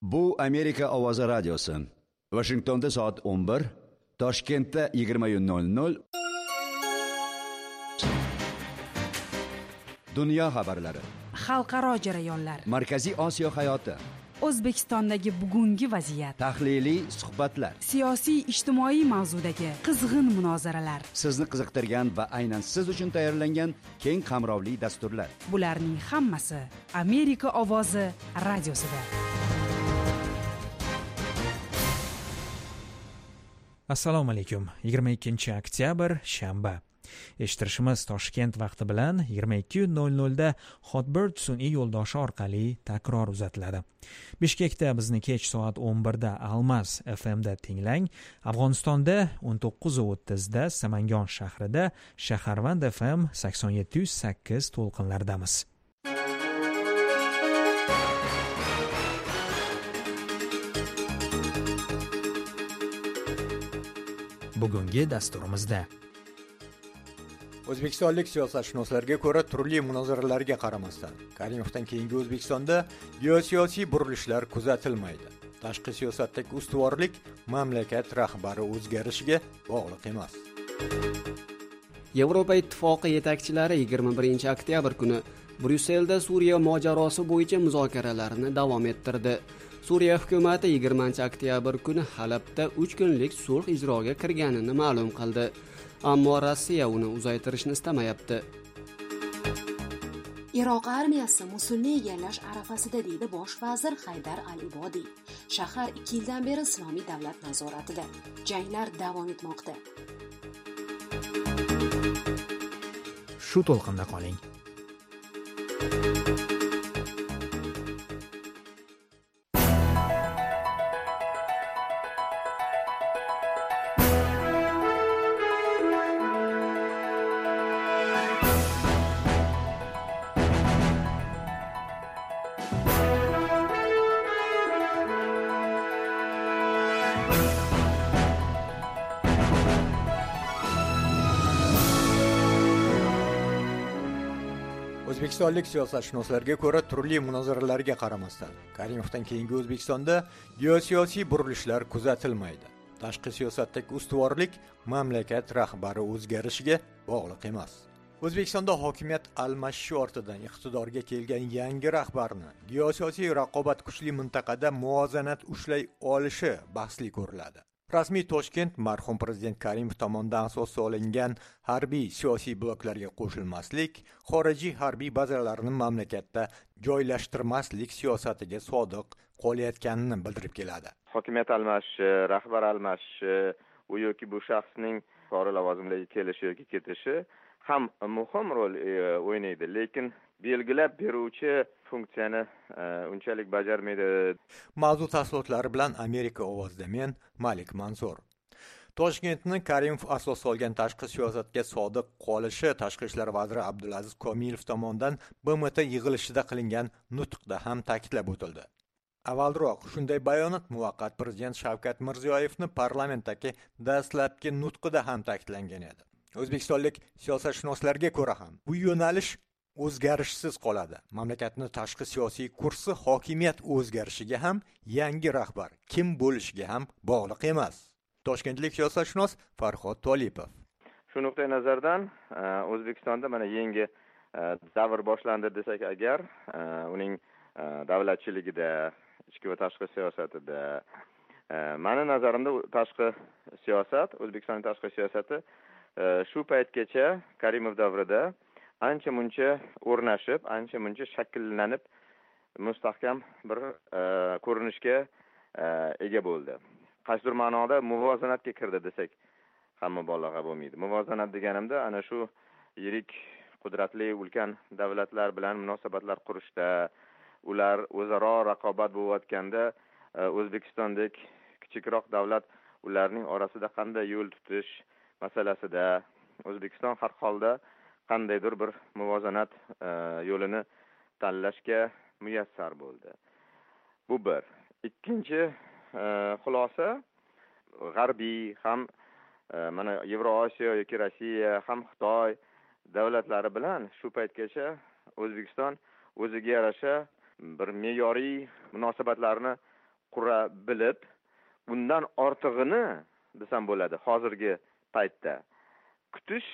Bu Amerika Ovozi radiosi. Washingtonda soat 11, Toshkentda 20:00. Dunyo xabarlari, xalqaro jarayonlar, Markaziy Osiyo hayoti, O'zbekistondagi bugungi vaziyat, tahliliy suhbatlar, siyosiy ijtimoiy mavzudagi qizg'in munozaralar, sizni qiziqtirgan va aynan siz uchun tayyorlangan keng qamrovli dasturlar. Bularning hammasi Amerika Ovozi radiosida. Assalomu alaykum. 22-oktyabr shanba. Eshittirishimiz Toshkent vaqti bilan 22:00 da Hotbird sun'iy yo'ldoshi orqali takror uzatiladi. Bishkekda bizni kech soat 11 da Almas FMda tinglang. Afg'onistonda 19:30 da Samangon shahrida Shaharvand FM 87.8 to'lqinlardamiz. Bugungi dasturimizda O'zbekistonlik siyosatshunoslarga ko'ra turli munozaralarga qaramasdan Karimovdan keyingi O'zbekistonda geosiyosiy burilishlar kuzatilmaydi. Tashqi siyosatdagi ustuvorlik mamlakat rahbari o'zgarishiga bog'liq emas. Yevropa Ittifoqi yetakchilari 21-oktyabr kuni Bryusselda Suriya mojarosi bo'yicha muzokaralarni davom ettirdi. Suriya hukumati 20-oktyabr kuni Halabda 3 kunlik sulh ijroga kirganini ma'lum qildi. Ammo Rossiya uni uzaytirishni istamayapti. Iroq armiyasi Mosulni egallash arafasida deydi bosh vazir Haydar al-Ibodiy. Shahar 2 yildan beri islomiy davlat nazoratida. Janglar davom etmoqda. shu to'lqinda qoling. O'zbekistonlik siyosatshunoslarga ko'ra turli munozaralarga qaramasdan Karimovdan keyingi O'zbekistonda geosiyosiy burilishlar kuzatilmaydi. Tashqi siyosatdagi ustuvorlik mamlakat rahbari o'zgarishiga bog'liq emas. O'zbekistonda hokimiyat almashishi ortidan iqtidorga kelgan yangi rahbarni geosiyosiy raqobat kuchli mintaqada muvozanat ushlay olishi bahsli ko'riladi. Rasmiy Toshkent marhum prezident Karimov tomonidan asos solingan harbiy siyosiy bloklarga qo'shilmaslik, xorijiy harbiy bazalarni mamlakatda joylashtirmaslik siyosatiga sodiq qolayotganini bildirib keladi. Hokimiyat almashishi, rahbar almashishi, u yoki bu shaxsning yuqori lavozimlarga kelishi yoki ketishi ham muhim rol o'ynaydi, lekin belgilab beruvchi funksiyani unchalik bajarmaydi. Mavzu tafsilotlari bilan Amerika Ovozida men Malik Mansur. Toshkentni Karimov asos solgan tashqi siyosatga sodiq qolishi Tashqi ishlar vaziri Abdulaziz Komilov tomonidan BMT yig'ilishida qilingan nutqda ham ta'kidlab o'tildi. Avvalroq shunday bayonot muvaqqat prezident Shavkat Mirziyoyevni parlamentdagi dastlabki nutqida ham ta'kidlangan edi. O'zbekistonlik siyosatshunoslarga ko'ra ham bu yo'nalish o'zgarishsiz qoladi. Mamlakatning tashqi siyosiy kursi hokimiyat o'zgarishiga ham, yangi rahbar kim bo'lishiga ham bog'liq emas. Toshkentlik siyosatshunos Farhod Tolipov. Shu nuqtai nazardan O'zbekistonda mana yangi davr boshlandi desak agar, uning davlatchiligida, ichki va tashqi siyosatida, meni nazarimda tashqi siyosat, O'zbekistonning tashqi siyosati shu paytgacha Karimov davrida ancha-muncha o'rnashib, ancha-muncha shakllanib, mustahkam bir ko'rinishga ega bo'ldi. Qaysidir ma'noda muvozanatga kirdi desak ham mubolag'a bo'lmaydi. Muvozanat deganimda ana shu yirik, qudratli, ulkan davlatlar bilan munosabatlar qurishda, ular o'zaro raqobat bo'layotganda O'zbekistondek kichikroq davlat ularning orasida qanday yo'l tutish masalasida O'zbekiston har holda qandaydir bir muvozanat yo'lini tanlashga muyassar bo'ldi. Bu bir. Ikkinchi xulosa, g'arbiy ham mana Yevrosiyo yoki Rossiya ham Xitoy davlatlari bilan shu paytgacha O'zbekiston o'ziga yarasha bir me'yoriy munosabatlarni qura bilib, undan ortig'ini desam bo'ladi hozirgi paytda kutish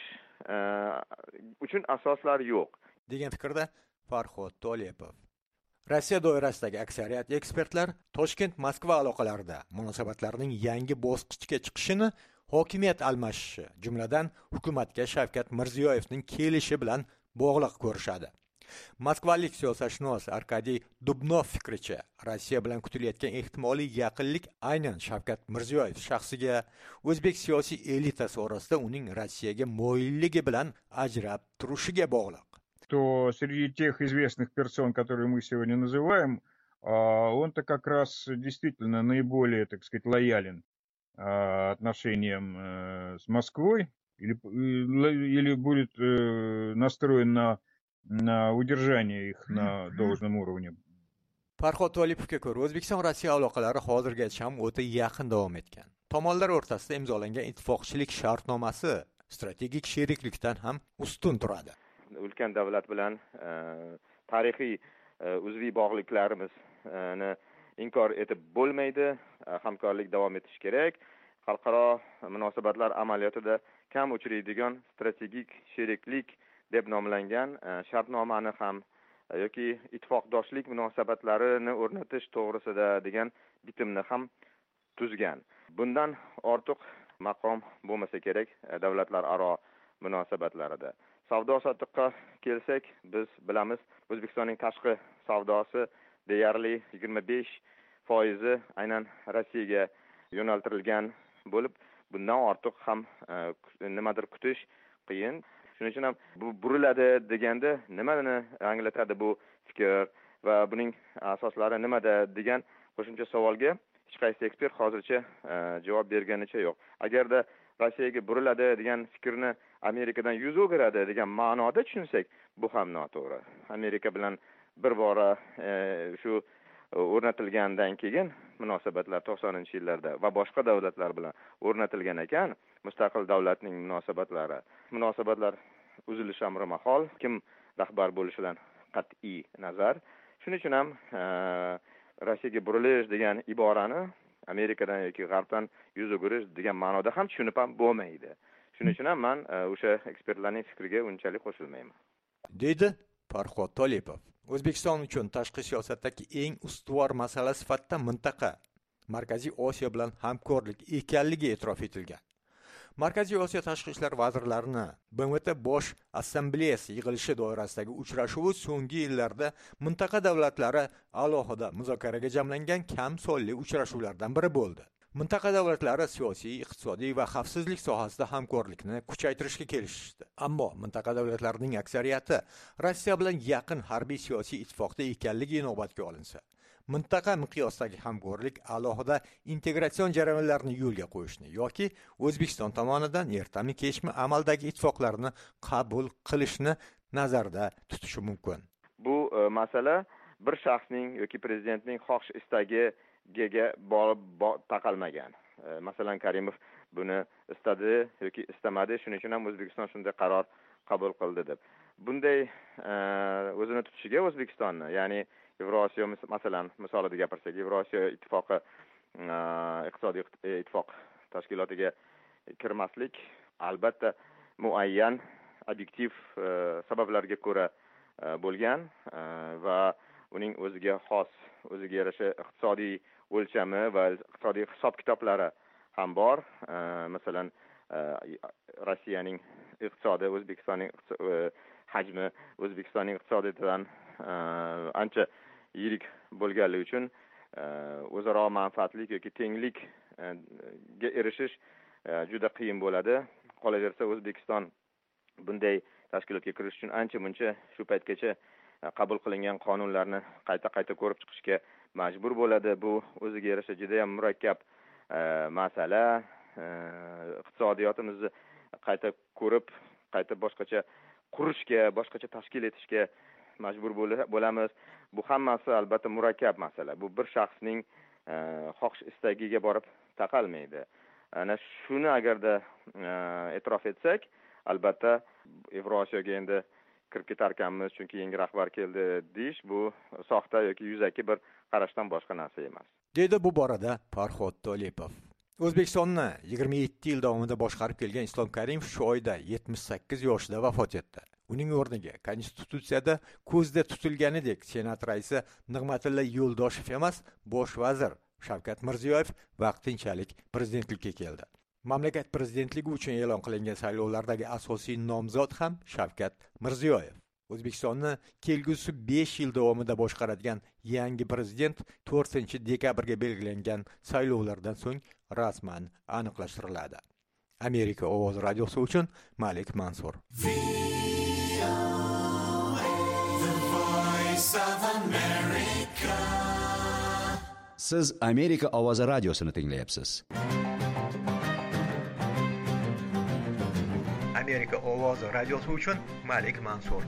uchun asoslar yo'q degan fikrda Farhod To'lepov. Rossiya doirasidagi aksariyat ekspertlar Toshkent-Moskva aloqalarida munosabatlarning yangi bosqichga chiqishini hokimiyat almashishi, jumladan hukumatga Shavkat Mirziyoyevning kelishi bilan bog'liq ko'rishadi. Moskvalik siyosatshunos Arkadiy Dubnov fikricha, Rossiya bilan kutilayotgan ehtimoliy yaqinlik aynan Shavkat Mirziyoyev shaxsiga, o'zbek siyosiy elitasi orasida uning Rossiyaga moyilligi bilan ajrab turishiga bog'liq. То среди тех известных персон, которые мы сегодня называем, он-то как раз действительно наиболее, так сказать, лоялен отношениям с Москвой или будет настроен на удержание их на должном уровне. Farhod To'lepovga ko'ra, O'zbekiston-Rossiya aloqalari hozirgacha ham o'ta yaqin davom etgan. Tomonlar o'rtasida imzolangan ittifoqchilik shartnomasi strategik sheriklikdan ham ustun turadi. Ulkan davlat bilan tarixiy uzviy bog'liqlarimizni inkor etib bo'lmaydi. Hamkorlik davom etishi kerak. Xalqaro munosabatlar amaliyotida kam uchraydigan strategik sheriklik deb nomlangan shartnomani ham yoki ittifoqdoshlik munosabatlarini o'rnatish to'g'risida degan bitimni ham tuzgan. Bundan ortiq maqom bo'lmasa kerak davlatlararo munosabatlarida. Savdo-sotiqqa kelsak, biz bilamiz, O'zbekistonning tashqi savdosi deyarli 25% aynan Rossiyaga yo'naltirilgan bo'lib, bundan ortiq ham nimadir kutish qiyin. Shuning uchun ham bu buriladi deganda nimani anglatadi bu fikr va buning asoslari nimada degan qo'shimcha savolga hech qaysi ekspert hozircha javob berganicha yo'q. Agarda Rossiyaga buriladi degan fikrni Amerikadan yuz o'giradi degan ma'noda tushunsak, bu ham noto'g'ri. Amerika bilan bir bora shu o'rnatilgandan keyin munosabatlar 90-yillarda va boshqa davlatlar bilan o'rnatilgan ekan, mustaqil davlatning munosabatlar uzilish amri mahol, kim rahbar bo'lishidan qat'iy nazar. Shuning uchun ham Rossiyaga burilish degan iborani Amerikadan yoki G'arbdan yuz o'girish degan ma'noda ham tushunib ham bo'lmaydi. Shuning uchun ham men o'sha ekspertlarning fikriga unchalik qo'shilmayman. Deydi Farhod To'lepov. O'zbekiston uchun tashqi siyosatdagi eng ustuvor masala sifatida mintaqa, Markaziy Osiyo bilan hamkorlik ekanligi e'tirof etilgan. Markaziy Osiyo tashqi ishlar vazirlarini BMT bosh assambleyasi yig'ilishi doirasidagi uchrashuvi so'nggi yillarda mintaqa davlatlari alohida muzokaraga jamlangan kam sonli uchrashuvlardan biri bo'ldi. Mintaqa davlatlari siyosiy, iqtisodiy va xavfsizlik sohasida hamkorlikni kuchaytirishga kelishishdi. Ammo mintaqa davlatlarining aksariyati Rossiya bilan yaqin harbiy siyosiy ittifoqda ekanligi inobatga olinsa, mintaqa miqyosidagi hamkorlik alohida integratsion jarayonlarini yo'lga qo'yishni yoki O'zbekiston tomonidan ertami kechmi amaldagi ittifoqlarni qabul qilishni nazarda tutishi mumkin. Bu masala bir shaxsning yoki prezidentning xohish istagiga taqalmagan. Masalan, Karimov buni istadi yoki istamadi, shuning uchun ham O'zbekiston shunday qaror qabul qildi deb. Bunday o'zini tutishiga O'zbekistonni, ya'ni Yevrosiyo masalan misolida gapirsak, Yevrosiyo ittifoqi iqtisodiy ittifoq tashkilotiga kirmaslik albatta muayyan obyektiv sabablarga ko'ra bo'lgan va uning o'ziga xos, o'ziga yarasha iqtisodiy o'lchami va iqtisodiy hisob-kitoblari ham bor. Masalan, Rossiyaning iqtisodi, O'zbekistonning hajmi O'zbekistonning iqtisodiyotidan ancha yirik bo'lganligi uchun o'zaro manfaatlik yoki tenglikga erishish juda qiyin bo'ladi. Qolaversa, O'zbekiston bunday tashkilotga kirish uchun ancha-muncha shu paytgacha qabul qilingan qonunlarni qayta ko'rib chiqishga majbur bo'ladi. Bu o'ziga yarasha juda ham murakkab masala. Iqtisodiyotimizni qayta ko'rib, qayta boshqacha qurishga, boshqacha tashkil etishga majbur bo'lamiz. Bu hammasi albatta murakkab masala. Bu bir shaxsning xohish istagiga borib taqalmaydi. Ana shuni agarda e'tirof etsak, albatta Yevrosiyoga endi kirib ketarkanmiz, chunki yangi rahbar keldi deyish bu soxta yoki yuzaki bir qarashdan boshqa narsa emas. dedi bu borada Farhod Tolipov. O'zbekistonni 27 yil davomida boshqarib kelgan Islom Karimov shu oyda 78 yoshida vafot etdi. Uning o'rniga Konstitutsiyada ko'zda tutilganidek Senat raisi Nig'matilla Yo'ldoshev emas, bosh vazir Shavkat Mirziyoyev vaqtinchalik prezidentlikka keldi. Mamlakat prezidentligi uchun e'lon qilingan saylovlardagi asosiy nomzod ham Shavkat Mirziyoyev. O'zbekistonni kelgusi 5 yil davomida boshqaradigan yangi prezident 4-dekabrga belgilangan saylovlardan so'ng rasman aniqlashtiriladi. Amerika ovozi radiosi uchun Malik Mansur. Siz Amerika ovozi radiosini tinglayapsiz. Amerika ovozi radiosi uchun Malik Mansur.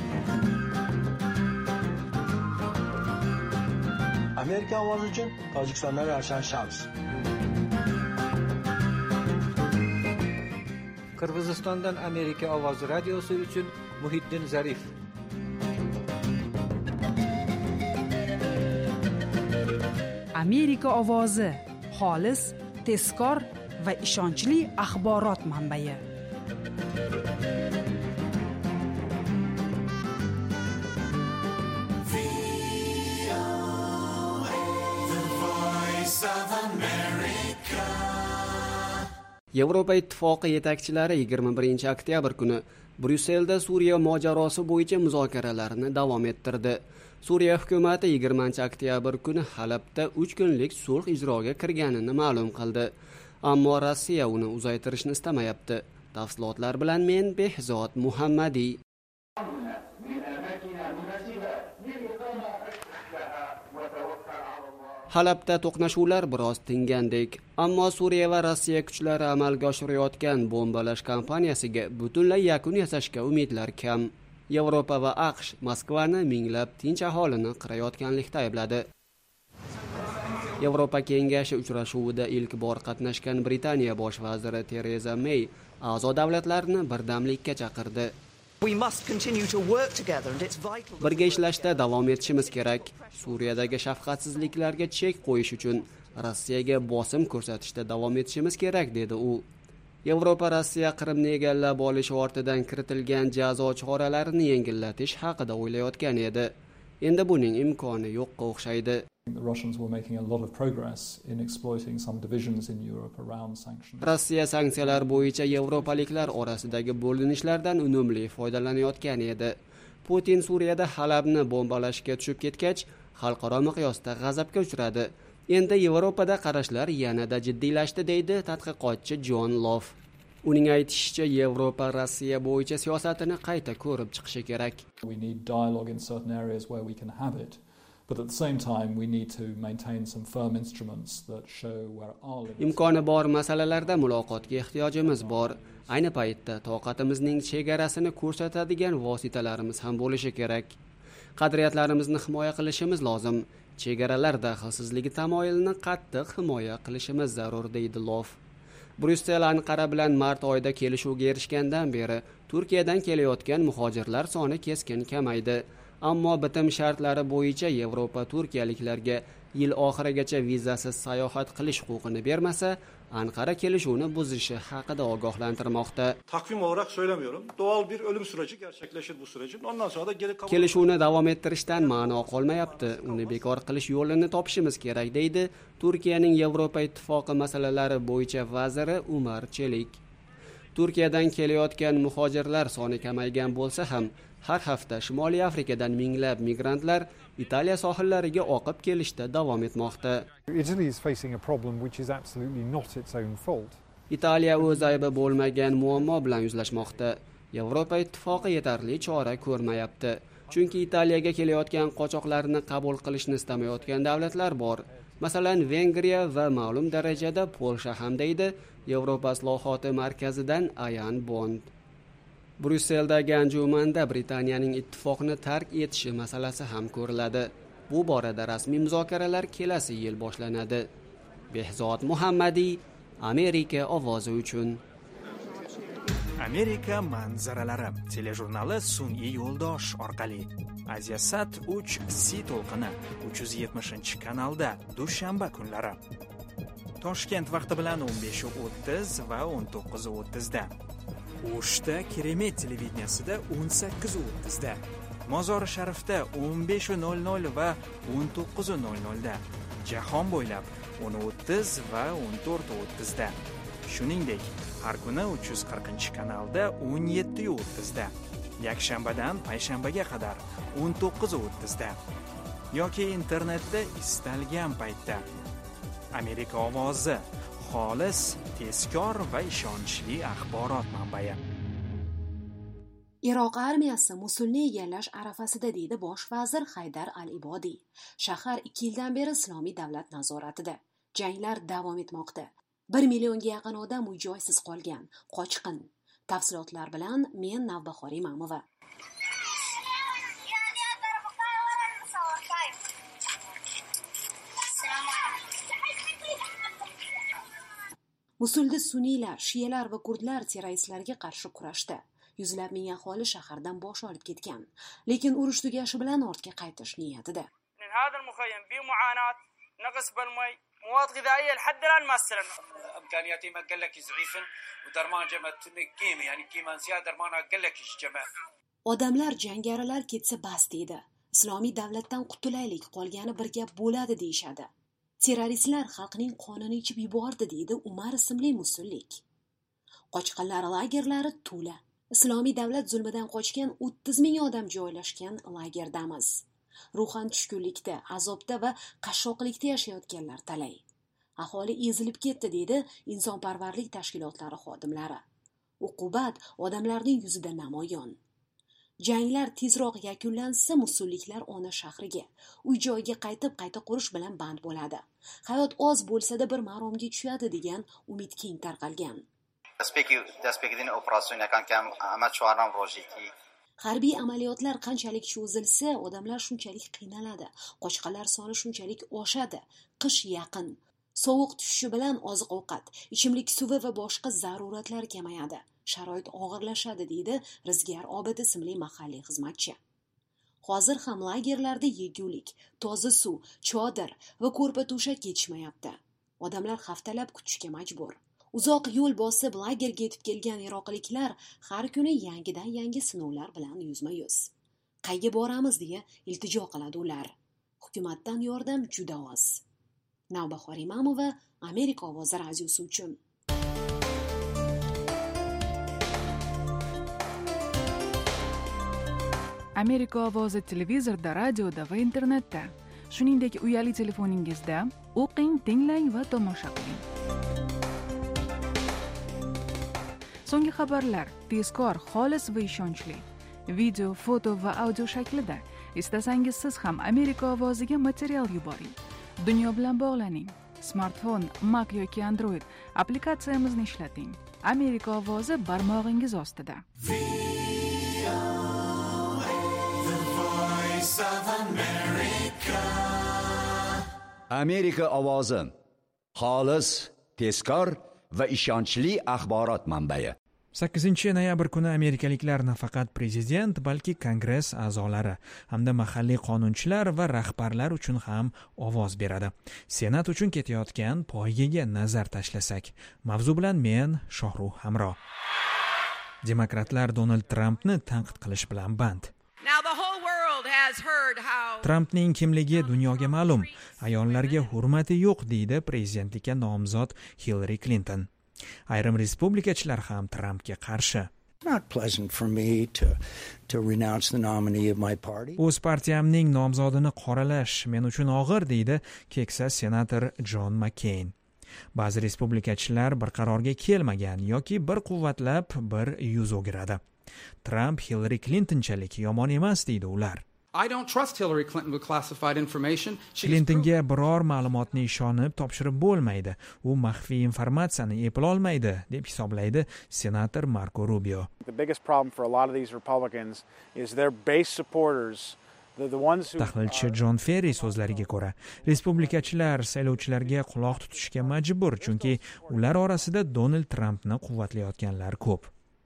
Amerika ovozi uchun Tojikistondan Ravshan Shams. Qirg'izistondan Amerika ovozi radiosi uchun Muhiddin Zarif. Amerika ovozi xolis, tezkor va ishonchli axborot manbai. Yevropa Ittifoqi yetakchilari 21 oktyabr kuni Bryusselda Suriya mojarosi bo'yicha muzokaralarni davom ettirdi. Suriya hukumati 20 oktyabr kuni Halabda 3 kunlik sulh ijroga kirganini ma'lum qildi. Ammo Rossiya uni uzaytirishni istamayapti. Tafsilotlar bilan men Behzod Muhammadiy. Halabda to'qnashuvlar biroz tingandek, ammo Suriya va Rossiya kuchlari amalga oshirayotgan bombalash kampaniyasiga butunlay yakun yasashga umidlar kam. Yevropa va AQSh Moskvani minglab tinch aholini qirayotganlikda aybladi. Yevropa kengashi uchrashuvida ilk bor qatnashgan Britaniya bosh vaziri Tereza May a'zo davlatlarni birdamlikka chaqirdi. Birga ishlashda davom etishimiz kerak. Suriyadagi shafqatsizliklarga chek qo'yish uchun Rossiyaga bosim ko'rsatishda davom etishimiz kerak, dedi u. Yevropa Rossiya Qrimni egallab olish ortidan kiritilgan jazo choralarini yengillatish haqida o'ylayotgan edi. Endi buning imkoni yo'qqa o'xshaydi. Rossiya sanksiyalar bo'yicha yevropaliklar orasidagi bo'linishlardan unumli foydalanayotgan edi. Putin Suriyada Halabni bombalashga tushib ketgach, xalqaro miqyosda g'azabga uchradi. Endi Yevropada qarashlar yanada jiddiylashdi, deydi tadqiqotchi Jon Lof. Uning aytishicha, Yevropa Rossiya bo'yicha siyosatini qayta ko'rib chiqishi kerak. But at the same time, we need to maintain some firm instruments that show where our limits. Imkoni bor masalalarda muloqotga ehtiyojimiz bor. Ayni paytda toqatimizning chegarasini ko'rsatadigan vositalarimiz ham bo'lishi kerak. Qadriyatlarimizni himoya qilishimiz lozim. Chegaralar daxlsizligi tamoyilini qattiq himoya qilishimiz zarur, deydi Lof. Bryussel Anqara bilan mart oyida kelishuvga erishgandan beri Turkiyadan kelayotgan muhojirlar soni keskin kamaydi. Ammo bitim shartlari bo'yicha Yevropa turkiyaliklarga yil oxirigacha vizasiz sayohat qilish huquqini bermasa, Anqara kelishuvni buzishi haqida ogohlantirmoqda. Takvim olarak söylemiyorum. Doğal bir ölüm süreci gerçekleşir bu sürecin. Ondan sonra da geri kabul. Kelishuvni davom ettirishdan ma'no qolmayapti. Uni bekor qilish yo'lini topishimiz kerak, deydi Turkiyaning Yevropa Ittifoqi masalalari bo'yicha vaziri Umar Chelik. Turkiyadan kelayotgan muhojirlar soni kamaygan bo'lsa ham, har hafta Shimoliy Afrikadan minglab migrantlar Italiya sohillariga oqib kelishda davom etmoqda. Italiya o'z aybi bo'lmagan muammo bilan yuzlashmoqda. Yevropa Ittifoqi yetarli chora ko'rmayapti. Chunki Italiyaga kelayotgan qochoqlarni qabul qilishni istamayotgan davlatlar bor. Masalan, Vengriya va ma'lum darajada Polsha ham, deydi Yevropa islohoti markazidan Ayan Bond. Bryusseldagi anjumanda Britaniyaning ittifoqni tark etishi masalasi ham ko'riladi. Bu borada rasmiy muzokaralar kelasi yil boshlanadi. Behzod Muhammadiy, Amerika ovozi uchun. Amerika manzaralari telejurnali sun'iy yo'ldosh orqali Asiasat 3C to'lqini 370-kanalda dushanba kunlari Toshkent vaqti bilan 15:30 va 19:30 da. O'shda Keremet televideniyasida 18:30 da. Mozori Sharifda 15:00 va 19:00 da. Jahon bo'ylab 10:30 va 14:30 da. Shuningdek, har kuni 340-kanalda 17:30 da. Yakshanbadan payshanbaga qadar 19:30 da. Yoki internetda istalgan paytda. Amerika ovozi xolis, tezkor va ishonchli axborot manbai. Iroq armiyasi Mosulni egallash arafasida deydi bosh vazir Haydar al-Ibodiy. Shahar 2 yildan beri islomiy davlat nazoratida. Janglar davom etmoqda. 1 millionga yaqin odam uy-joysiz qolgan, qochqin. Tafsilotlar bilan men Navbahor Imamova. Musulda suniylar, shiyalar va kurdlar terroristlarga qarshi kurashdi. Yuzlab ming aholi shahardan bosh olib ketgan, lekin urush tugashi bilan ortga qaytish niyatida. هذا المخيم بمعاناة نقص بالمي مواد غذائية لحد الآن ما استلمنا إمكانياتي ما قال لك زعيفن ودرمان جمعت كيمي يعني كيمانسيا درمان قال لك جمع Odamlar jangarilar ketsa bas deydi. Islomiy davlatdan qutulaylik, qolgani bir gap bo'ladi deyshadi. Terroristlar xalqning qonini ichib yubordi deydi Umar ismli musullik. Qochqinlar lagerlari to'la. Islomiy davlat zulmidan qochgan 30 ming odam joylashgan lagerdamiz. Ruhan tushkunlikda, azobda va qashshoqlikda yashayotganlar talay. Aholi ezilib ketdi deydi insonparvarlik tashkilotlari xodimlari. Uqubat odamlarning yuzida namoyon. Janglar tezroq yakunlansa musulliklar ona shahriga, uy-joyga qayta qurish bilan band bo'ladi. Hayot oz bo'lsa-da bir maromga tushadi degan umid keng tarqalgan. Harbiy amaliyotlar qanchalik cho'zilsa, odamlar shunchalik qiynaladi. Qochqinlar soni shunchalik oshadi. Qish yaqin. Sovuq tushishi bilan oziq-ovqat, ichimlik suvi va boshqa zaruratlar kamayadi. Sharoit og'irlashadi deydi Rizgar Obid ismli mahalliy xizmatchi. Hozir ham lagerlarda yegulik, toza suv, chodir va ko'rpa-to'shak yetishmayapti. Odamlar haftalab kutishga majbur. Uzoq yo'l bosib lagerga yetib kelgan iroqliklar har kuni yangi sinovlar bilan yuzma-yuz. Qayga boramiz deya iltijo qiladi ular. Hukumatdan yordam juda oz. Navbahor Imamova, Amerika ovozi radiosi uchun. Amerika ovozi televizorda, radioda va internetda. Shuningdek, uyali telefoningizda o'qing, tinglang va tomosha qiling. So'nggi xabarlar tezkor, xolis va ishonchli. Video, foto va audio shaklida. Istasangiz siz ham Amerika ovoziga material yuboring. Dunyo bilan bog'laning. Smartfon, Mac yoki Android applikatsiyamizni ishlating. Amerika ovozi barmog'ingiz ostida. Amerika ovozi xolis, tezkor va ishonchli axborot manbai. 8-noyabr kuni amerikaliklar nafaqat prezident, balki kongress a'zolari hamda mahalliy qonunchilar va rahbarlar uchun ham ovoz beradi. Senat uchun ketayotgan poygaga nazar tashlasak, mavzu bilan men Shohruh Hamro. Demokratlar Donald Trampni tanqid qilish bilan band. Trampning kimligi dunyoga ma'lum. Ayollarga hurmati yo'q deydi prezidentlikka nomzod Hillary Clinton. Ayrim respublikachilar ham Trampga qarshi. O'z partiyamning nomzodini qoralash men uchun og'ir deydi keksa senator John McCain. Ba'zi respublikachilar bir qarorga kelmagan yoki bir quvvatlab bir yuz o'giradi. Trump Hillary Clintonchalik yomon emas deydi ular. Clintonga biror ma'lumotni ishonib topshirib bo'lmaydi. U maxfiy informatsiyani eplolmaydi deb hisoblaydi senator Marco Rubio. Tahlilchi John Ferry so'zlariga ko'ra, respublikachilar saylovchilarga quloq tutishga majbur, chunki ular orasida Donald Trampni quvvatlayotganlar ko'p.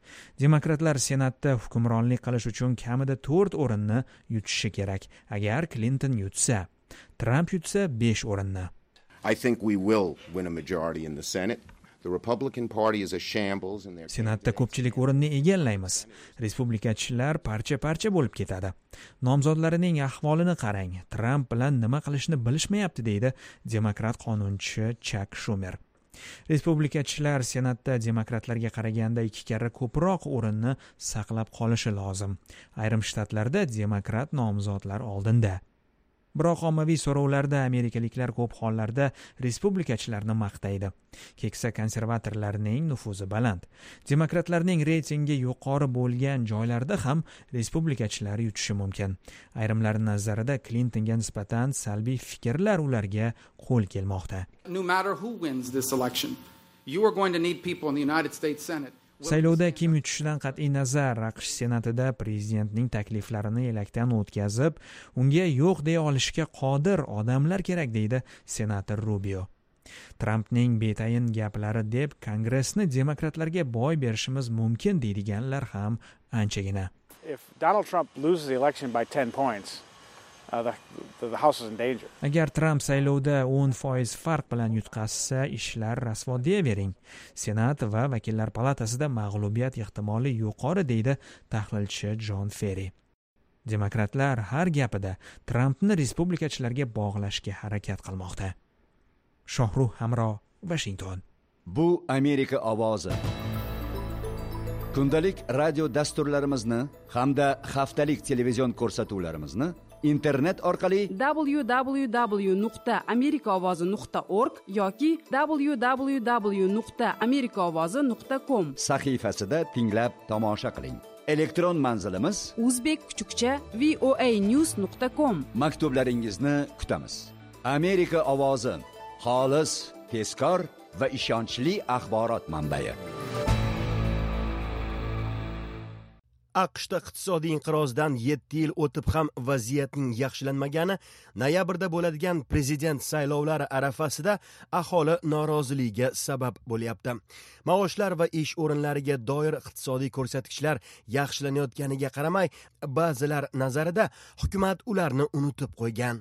Demokratlar Senatda hukmronlik qilish uchun kamida 4 o'rinni yutishi kerak. Agar Clinton yutsa, Trump yutsa 5 o'rinni. I think we will win a majority in the Senate. The Republican Party is a shambles in their Senatda ko'pchilik o'rinni egallaymiz. Respublikachilar parcha-parcha bo'lib ketadi. Nomzodlarining ahvolini qarang. Trump bilan nima qilishni bilishmayapti, deydi demokrat qonunchi Chuck Schumer. Respublikachilar Senatda demokratlarga qaraganda 2 karra ko'proq o'rinni saqlab qolishi lozim. Ayrim shtatlarda demokrat nomzodlar oldinda. Biroq ommaviy so'rovlarda amerikaliklar ko'p hollarda respublikachilarni maqtaydi. Keksa konservatorlarning nufuzi baland. Demokratlarning reytingi yuqori bo'lgan joylarda ham respublikachilar yutishi mumkin. Ayrimlar nazarida Clintonga nisbatan salbiy fikrlar ularga qo'l kelmoqda. No matter who wins this election, you are going to need people in the United States Senate. Saylovda kim yutishidan qat'iy nazar, AQSh Senatida prezidentning takliflarini elakdan o'tkazib, unga yo'q deya olishga qodir odamlar kerak, deydi senator Rubio. Trumpning betayin gaplari deb Kongressni demokratlarga boy berishimiz mumkin deydiganlar ham anchagina. If Donald Trump loses the election by 10 points, the House is in danger. Agar Trump saylovda 10% farq bilan yutqazsa, ishlar rasvo deyavering. Senat va vakillar palatasida mag'lubiyat ehtimoli yuqori, deydi tahlilchi John Ferry. Demokratlar har gapida Trumpni respublikachilarga bog'lashga harakat qilmoqda. Shohruh Hamro, Washington. Bu Amerika ovozi. Kundalik radio dasturlarimizni hamda haftalik televizion ko'rsatuvlarimizni internet orqali www.amerikaovozi.org yoki www.amerikaovozi.com sahifasida tinglab tomosha qiling. Elektron manzilimiz uzbek_voanews.com. Maktublaringizni kutamiz. Amerika ovozi, xolis, tezkor va ishonchli axborot manbai. AQShda iqtisodiy inqirozdan 7 yil o'tib ham vaziyatning yaxshilanmagani, noyabrda bo'ladigan prezident saylovlari arafasida aholi noroziligiga sabab bo'lyapti. Maoshlar va ish o'rinlariga doir iqtisodiy ko'rsatkichlar yaxshilanayotganiga qaramay, ba'zilar nazarida hukumat ularni unutib qo'ygan.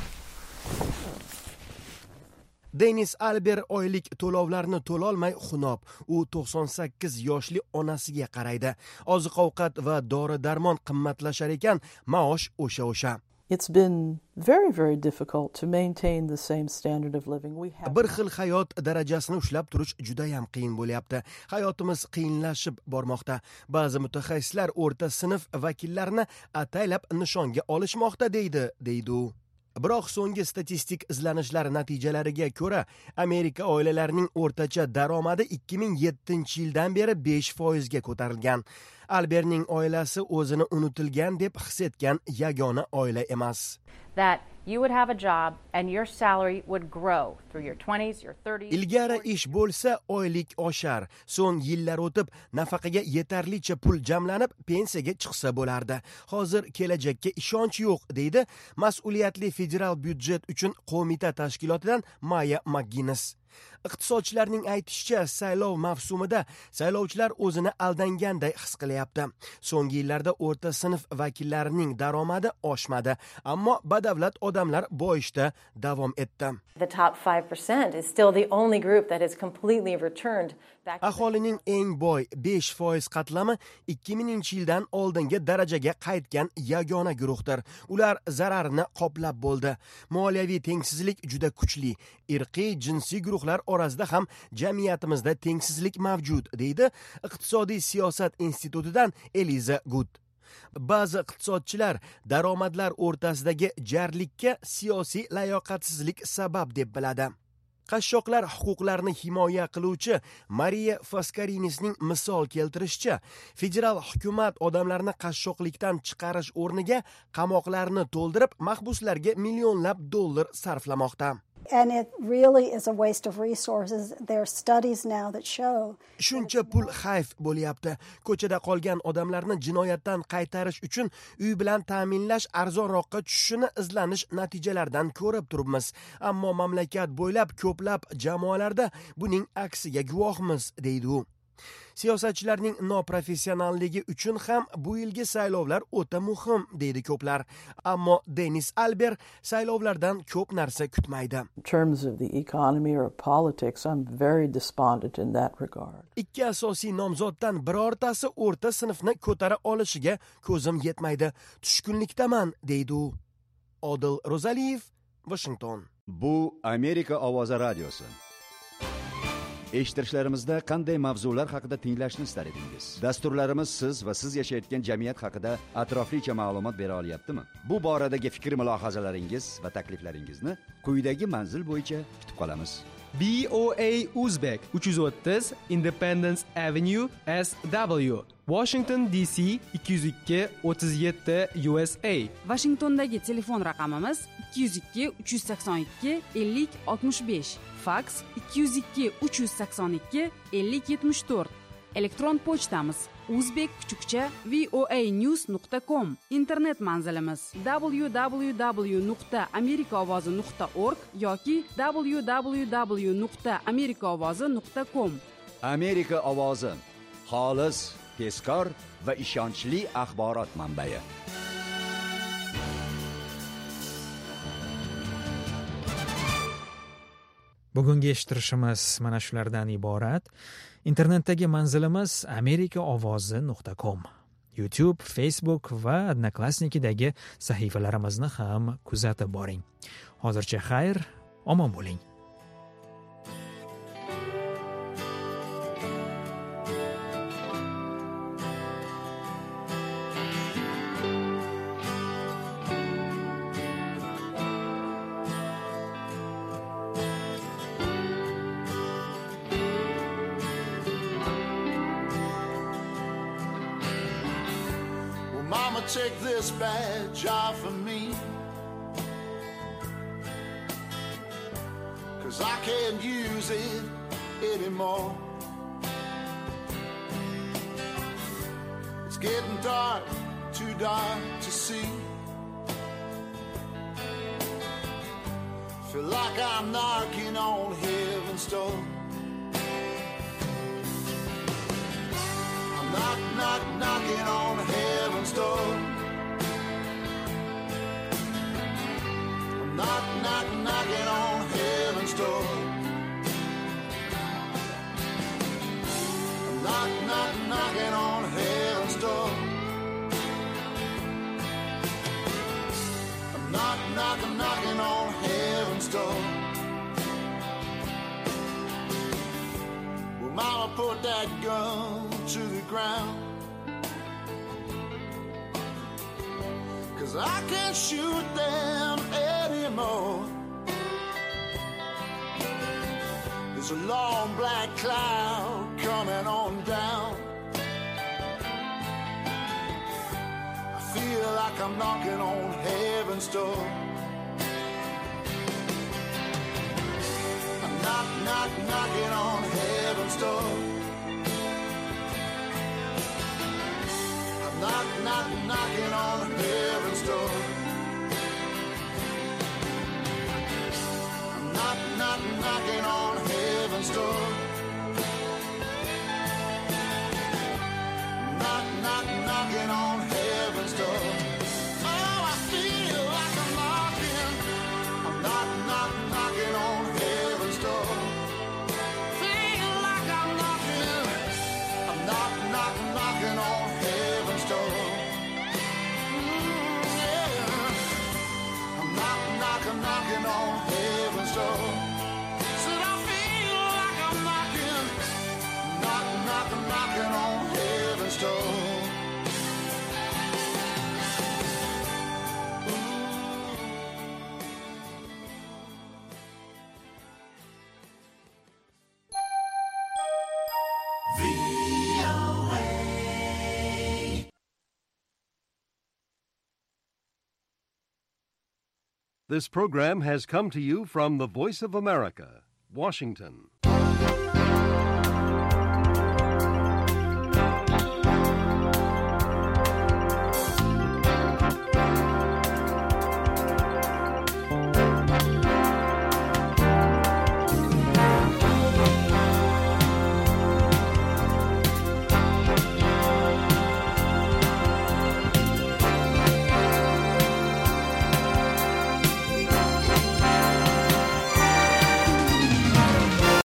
Denis Alber oylik to'lovlarni to'lolmay xunob. U 98 yoshli onasiga qaraydi. Oziq-ovqat va dori-darmon qimmatlashar ekan, maosh o'sha. It's been very difficult to maintain the same standard of living we have. Bir xil hayot darajasini ushlab turish juda ham qiyin bo'lyapti. Hayotimiz qiyinlashib bormoqda. Ba'zi mutaxassislar o'rta sinf vakillarini ataylab nishonga olishmoqda, deydi u. Biroq so'nggi statistik izlanishlar natijalariga ko'ra, Amerika oilalarining o'rtacha daromadi 2007-yildan beri 5% ga ko'tarilgan. Alberning oilasi o'zini unutilgan deb his etgan yagona oila emas. That you would have a job and your salary would grow through your 20s, your 30s. Ilgari ish bo'lsa, oylik oshar. So'ng yillar o'tib, nafaqaga yetarlicha pul jamlanib, pensiyaga chiqsa bo'lardi. Hozir kelajakka ishonch yo'q, deydi mas'uliyatli federal byudjet uchun qo'mita tashkilotidan Maya McGinnis. Iqtisodchilarning aytishicha, saylov mavsumida saylovchilar o'zini aldanganday his qilyapti. So'nggi yillarda o'rta sinf vakillarining daromadi oshmadi, ammo badavlat odamlar boyishda davom etdi. The top 5% is still the only group that has completely returned back. Aholining eng boy 5% qatlami 2000-yildan oldingi darajaga qaytgan yagona guruhdir. Ular zararni qoplab bo'ldi. Moliyaviy tengsizlik juda kuchli. Irqiy, jinsiy guruhlar orasida ham jamiyatimizda tengsizlik mavjud, deydi Iqtisodiy siyosat institutidan Eliza Good. Ba'zi iqtisodchilar daromadlar o'rtasidagi jarlikka siyosiy layoqatsizlik sabab deb biladi. Qashshoqlar huquqlarini himoya qiluvchi Mariya Faskarinisning misol keltirishicha, federal hukumat odamlarni qashshoqlikdan chiqarish o'rniga qamoqlarni to'ldirib, mahbuslarga millionlab dollar sarflamoqda. And it really is a waste of resources. There are studies now that show. Shuncha pul xayf bo'lyapti. Ko'chada qolgan odamlarni jinoyatdan qaytarish uchun uy bilan ta'minlash arzonroqqa tushishini izlanish natijalaridan ko'rib turibmiz. Ammo mamlakat bo'ylab ko'plab jamoalarda buning aksiga guvohmiz, deydi u. Siyosatchilarning noprofessionalligi uchun ham bu yilgi saylovlar o'ta muhim, deydi ko'plar. Ammo Denis Alber saylovlardan ko'p narsa kutmaydi. In terms of the economy or politics, I'm very despondent in that regard. Ikki asosiy nomzoddan birortasi o'rta sinfni ko'tara olishiga ko'zim yetmaydi. Tushkunlikdaman, deydi u. Odil Ro'zaliyev, Washington. Bu Amerika ovozi radiosi. Eshittirishlarimizda qanday mavzular haqida tinglashni istar edingiz? Dasturlarimiz siz va siz yashayotgan jamiyat haqida atroflicha ma'lumot bera olyaptimi? Bu boradagi fikr-mulohazalaringiz va takliflaringizni quyidagi manzil bo'yicha kutib qolamiz. BOA Uzbek 330 Independence Avenue SW, Washington DC 202 37 USA. Washingtondagi telefon raqamimiz 202 382 50 65, faks 202 382 50 74. Elektron pochtamiz uzbek_voanews.com. Internet manzilimiz www.amerikaovozi.org yoki www.amerikaovozi.com. Amerika ovozi, xolis, tezkor va ishonchli axborot manbai. Bugungi eshittirishimiz mana shulardan iborat. Internetdagi manzilimiz amerikaovozi.com. YouTube, Facebook va Odnoklassnikidagi sahifalarimizni ham kuzatib boring. Hozircha xayr, omon bo'ling. Mama, take this badge off of me, 'cause I can't use it anymore. It's getting dark, too dark to see. Feel like I'm knocking on heaven's door. Knock, knock, knocking on heaven's door. I'm knock, knock, knocking on heaven's door. I'm knock, knock, knocking on heaven's door. I'm knock, knock, knocking on heaven's door. Well, Mama, put that gun to the ground, 'cause I can't shoot them anymore. There's a long black cloud coming on down. I feel like I'm knocking on heaven's door. I'm knock, knock, knocking on heaven's door. Knock, knock, knocking on heaven's door. I'm knock, knock, knocking on heaven's door. Knock, knock, knocking on heaven's door. Oh, I feel like I'm knocking. I'm knock, knock, knocking on heaven's door. Feel like I'm knocking. I'm knock, knock, knocking on heaven's door. Yeah. I'm knock, knock, knocking on heaven's door. Said I feel like I'm knocking. Knock, knock, knocking on heaven's door. This program has come to you from the Voice of America, Washington.